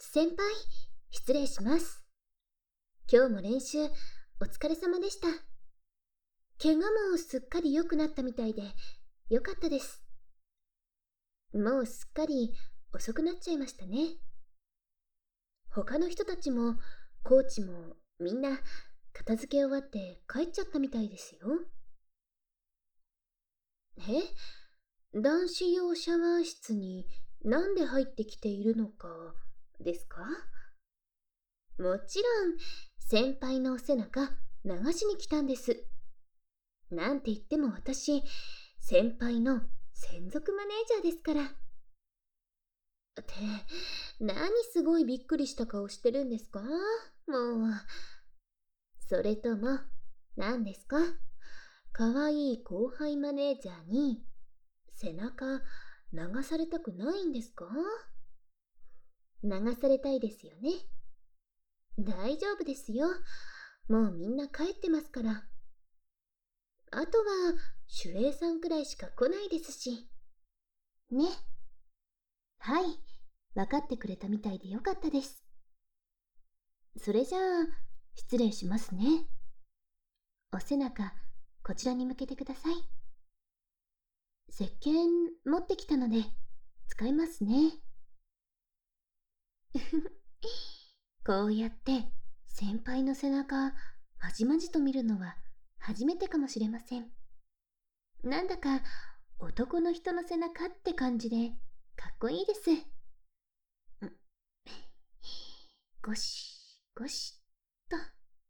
先輩、失礼します。今日も練習、お疲れ様でした。怪我もすっかり良くなったみたいで、よかったです。もうすっかり遅くなっちゃいましたね。他の人たちも、コーチもみんな片付け終わって帰っちゃったみたいですよ。男子用シャワー室になんで入ってきているのかですか？もちろん、先輩のお背中流しに来たんです。なんて言っても私、先輩の専属マネージャーですから。って、何すごいびっくりした顔してるんですか？もう。それとも、何ですか？かわいい後輩マネージャーに、背中流されたくないんですか？流されたいですよね。大丈夫ですよ。もうみんな帰ってますから。あとは、守衛さんくらいしか来ないですし。ね。はい。分かってくれたみたいでよかったです。それじゃあ、失礼しますね。お背中、こちらに向けてください。石鹸持ってきたので、使いますね。こうやって先輩の背中まじまじと見るのは初めてかもしれません。なんだか男の人の背中って感じでかっこいいです。ゴシゴシっと。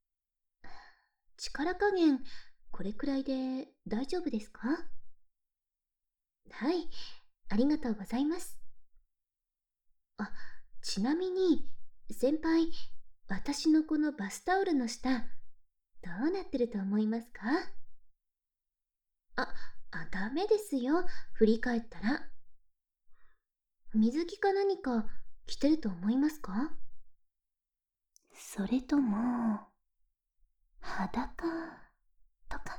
力加減これくらいで大丈夫ですか？はい、ありがとうございます。あ、ちなみに先輩、私のこのバスタオルの下どうなってると思いますか？あ、ダメですよ。振り返ったら。水着か何か着てると思いますか？それとも、裸とか。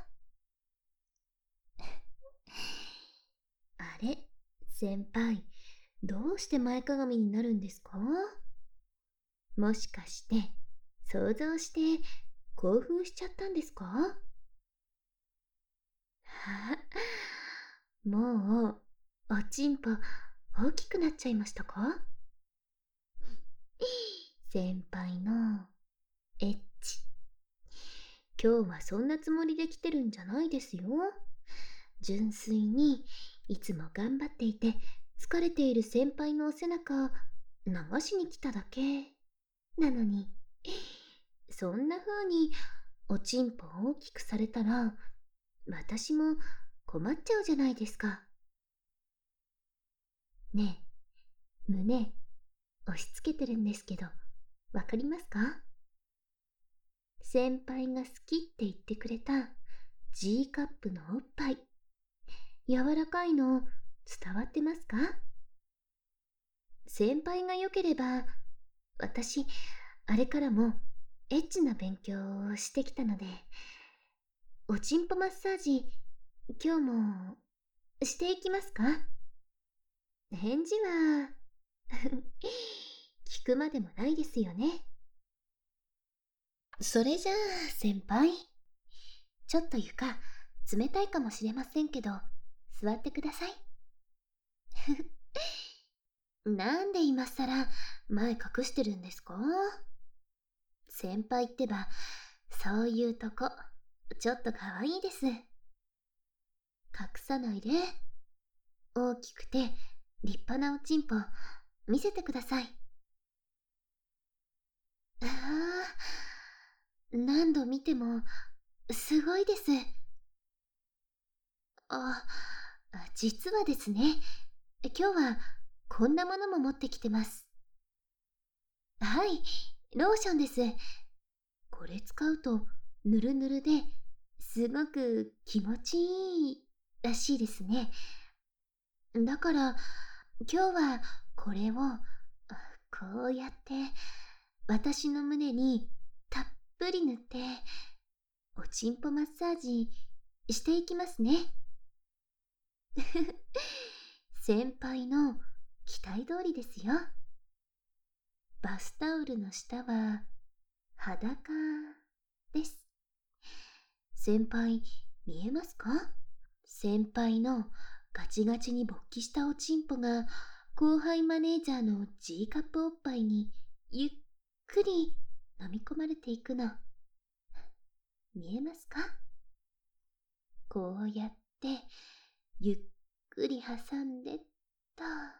あれ、先輩、どうして前かがみになるんですか？もしかして、想像して興奮しちゃったんですか？もう、おちんぽ大きくなっちゃいましたか？先輩のエッチ。今日はそんなつもりで来てるんじゃないですよ。純粋にいつも頑張っていて疲れている先輩のお背中流しに来ただけなのに、そんな風におちんぽ大きくされたら私も困っちゃうじゃないですか。ねえ、胸押し付けてるんですけどわかりますか？先輩が好きって言ってくれた G カップのおっぱい、柔らかいの伝わってますか？先輩が良ければ、私、あれからもエッチな勉強をしてきたので、おちんぽマッサージ、今日もしていきますか？返事は、聞くまでもないですよね。それじゃあ、先輩。ちょっと床、冷たいかもしれませんけど、座ってください。なんで今さら前隠してるんですか？先輩ってば、そういうとこ、ちょっとかわいいです。隠さないで。大きくて立派なおちんぽ、見せてください。ああ、何度見ても、すごいです。あ、実はですね、今日はこんなものも持ってきてます。はい、ローションです。これ使うとぬるぬるですごく気持ちいいらしいですね。だから今日はこれをこうやって私の胸にたっぷり塗っておちんぽマッサージしていきますね。先輩の期待通りですよ。 バスタオルの下は裸です。先輩、見えますか？先輩のガチガチに勃起したおちんぽが後輩マネージャーの G カップおっぱいにゆっくり飲み込まれていくの。見えますか？こうやってゆっくり挟んでっと。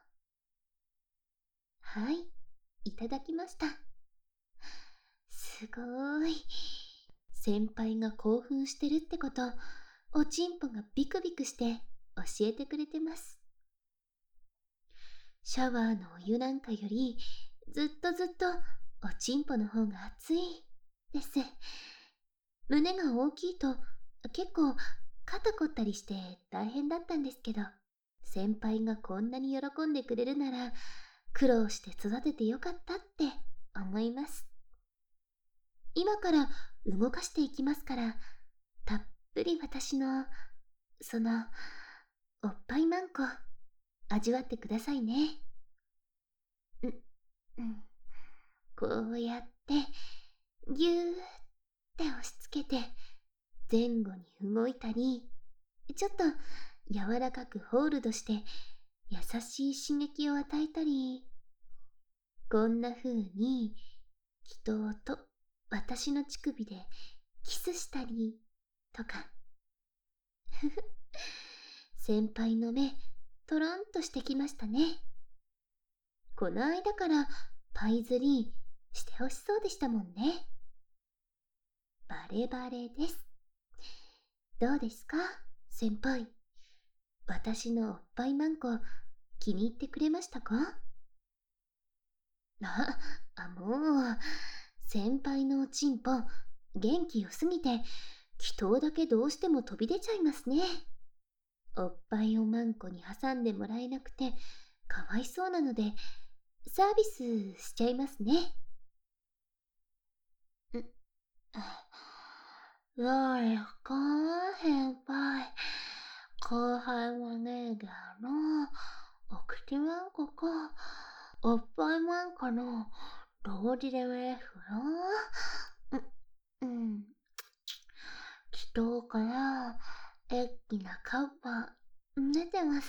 はい、いただきました。すごーい。先輩が興奮してるってこと、おちんぽがビクビクして教えてくれてます。シャワーのお湯なんかよりずっとおちんぽの方が熱いです。胸が大きいと結構肩凝ったりして大変だったんですけど、先輩がこんなに喜んでくれるなら苦労して育ててよかったって思います。今から動かしていきますから、たっぷり私のそのおっぱいマンコ味わってくださいね。こうやってぎゅーって押し付けて前後に動いたり、ちょっと柔らかくホールドして優しい刺激を与えたり、こんな風に祈祷と私の乳首でキスしたりとか。ふふ、先輩の目トロンとしてきましたね。この間からパイ釣りしてほしそうでしたもんね。バレバレです。どうですか、先輩。私のおっぱいマンコ気に入ってくれましたか？もう、先輩のおちんぽ元気よすぎて祈祷だけどうしても飛び出ちゃいますね。おっぱいをマンコに挟んでもらえなくてかわいそうなのでサービスしちゃいますね。どうですか、先輩。後輩マネージャーのお口マンコかおっぱいマンコの同時でもいいですよ。祈祷から大きなカッパ出てます。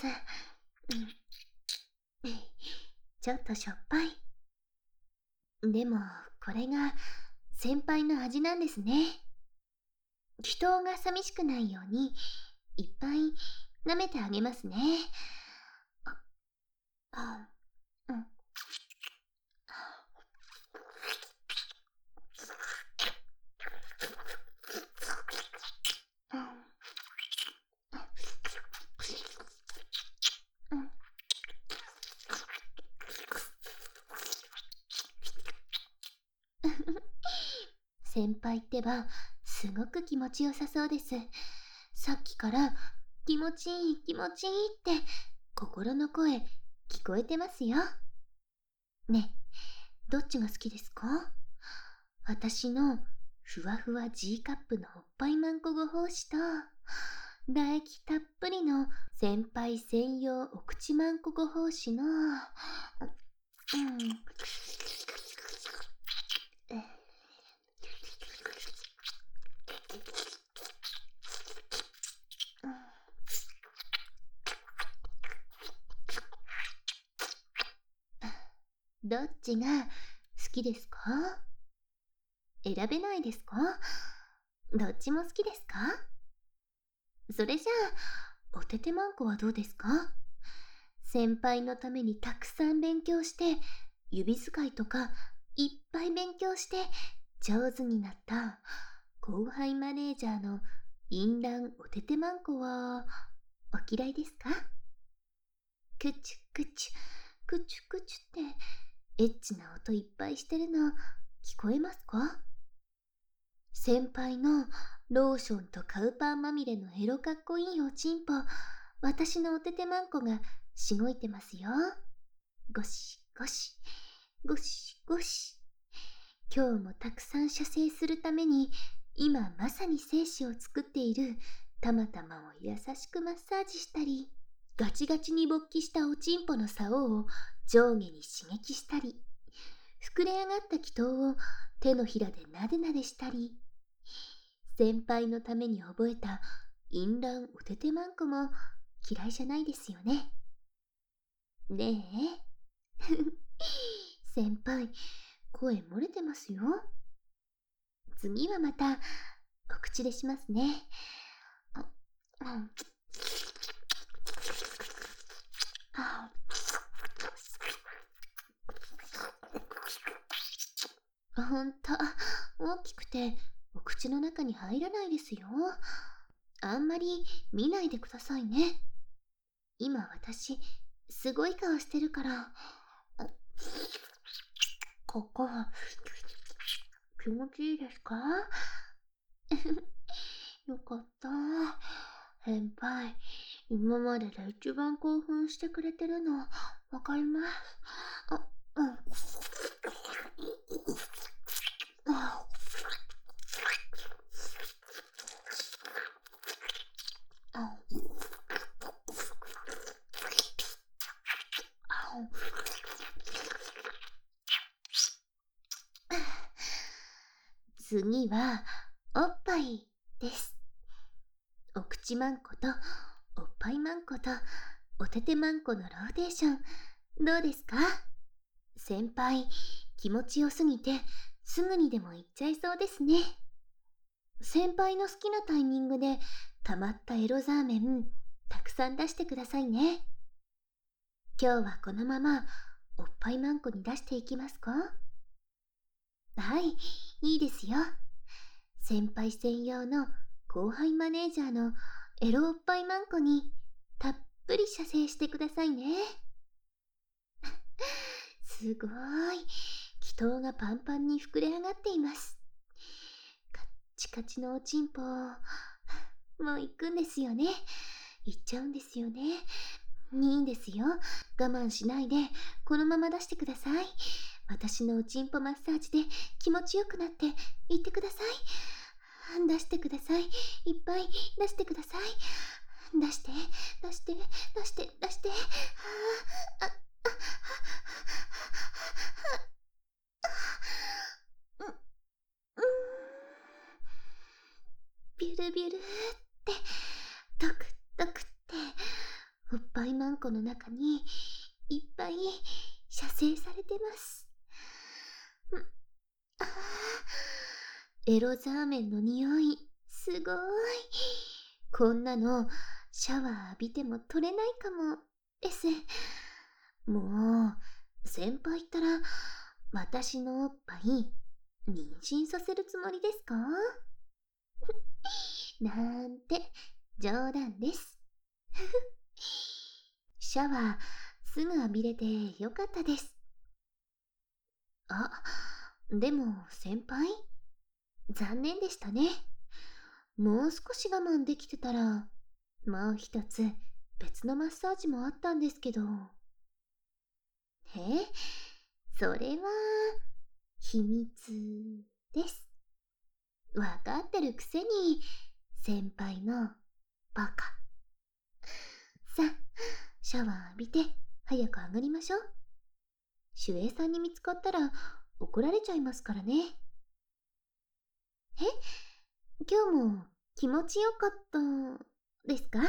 ちょっとしょっぱい。でもこれが先輩の味なんですね。祈祷が寂しくないようにいっぱい舐めてあげますね。うん。先輩ってばすごく気持ちよさそうです。さっきから気持ちいい気持ちいいって心の声聞こえてますよ。ねえ、どっちが好きですか？私のふわふわ G カップのおっぱいマンコご奉仕と唾液たっぷりの先輩専用お口マンコご奉仕のどっちが好きですか？選べないですか？どっちも好きですか？それじゃあおててまんこはどうですか？先輩のためにたくさん勉強して指使いとかいっぱい勉強して上手になった後輩マネージャーの淫乱おててまんこはお嫌いですか？くちゅくちゅくちゅくちゅってエッチな音いっぱいしてるの聞こえますか？先輩のローションとカウパーまみれのエロかっこいいおちんぽ、私のおててまんこがしごいてますよ。ゴシゴシゴシゴシ。今日もたくさん射精するために今まさに精子を作っているたまたまを優しくマッサージしたり、ガチガチに勃起したおちんぽの竿を上下に刺激したり、 膨れ上がった祈祷を手のひらでなでなでしたり、先輩のために覚えた淫乱おててまんこも嫌いじゃないですよね。ねえ。先輩、声漏れてますよ。次はまた、お口でしますね。あ、あ、あ、ほんと、大きくて、お口の中に入らないですよ。あんまり見ないでくださいね。今私、すごい顔してるから。ここ、気持ちいいですか？よかった。先輩、今までで一番興奮してくれてるの、わかります。あ、うん。あ、あ、次は、おっぱいです。お口まんことおっぱいまんことおててまんこのローテーション、どうですか？先輩、気持ちよすぎてすぐにでも行っちゃいそうですね。先輩の好きなタイミングで溜まったエロザーメンたくさん出してくださいね。今日はこのままおっぱいまんこに出していきますか？はい、いいですよ。先輩専用の後輩マネージャーのエロおっぱいまんこにたっぷり射精してくださいね。すごーい。気筒がパンパンに膨れ上がっています。カッチカチのおちんぽ。もう行くんですよね。行っちゃうんですよね。いいんですよ。我慢しないで、このまま出してください。私のおちんぽマッサージで気持ちよくなって行ってください。出してください。いっぱい出してください。出して、出して、出して、出して。ああ、うん、うん。ビュルビュルって、ドクドクって、おっぱいまんこの中にいっぱい射精されてます。あー、エロザーメンの匂い、すごーい。こんなの、シャワー浴びても取れないかも、です。もう、先輩ったら、私のおっぱい、妊娠させるつもりですか？なんて、冗談です。シャワー、すぐ浴びれてよかったです。あ、でも先輩、残念でしたね。もう少し我慢できてたら、もう一つ別のマッサージもあったんですけど。それは、秘密です。わかってるくせに、先輩のバカ。さあ、シャワー浴びて早く上がりましょう。守衛さんに見つかったら怒られちゃいますからね。今日も気持ちよかったですか？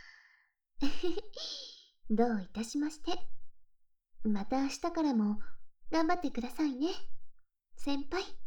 どういたしまして。また明日からも頑張ってくださいね、先輩。